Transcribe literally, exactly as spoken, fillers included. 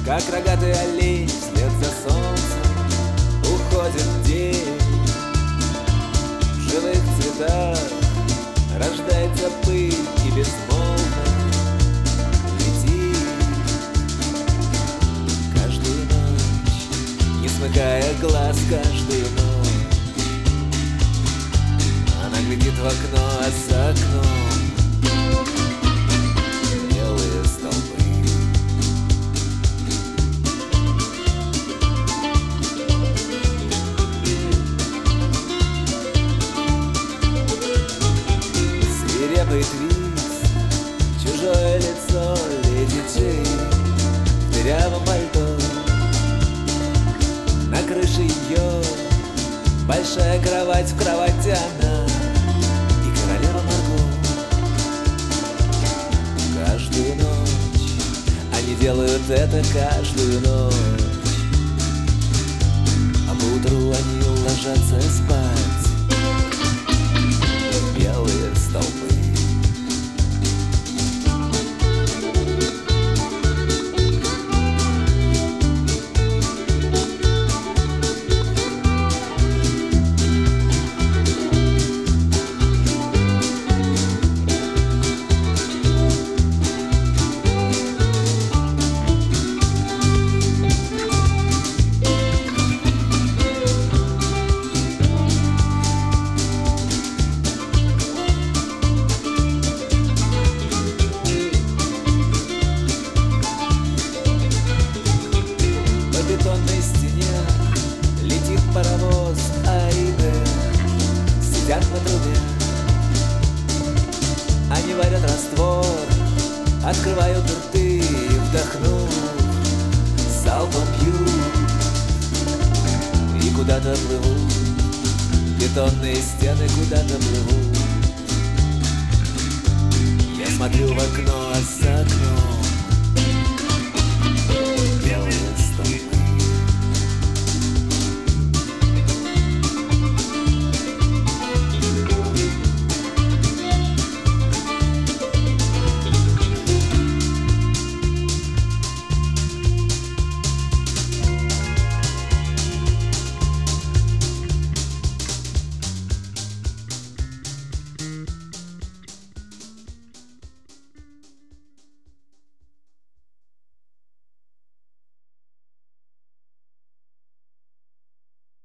Как рогатый олень вслед за солнцем уходит день. В живых цветах рождается пыль и безмолвно летит каждую ночь, не смыкая глаз каждую ночь. Она глядит в окно, а за окном белые столбы. Свирепый твист, чужое лицо леди Джей в дырявом пальто. На крыше ее большая кровать, в кровати она и королева Марго. Каждую ночь они делают это, каждую ночь, а поутру они ложатся спать в белые столбы. По бетонной стене летит паровоз Аиде, сидят на трубе. Они варят раствор, открывают рты и, вдохнув, залпом пьют и куда-то плывут. Бетонные стены куда-то плывут. Я смотрю в окно, а за окном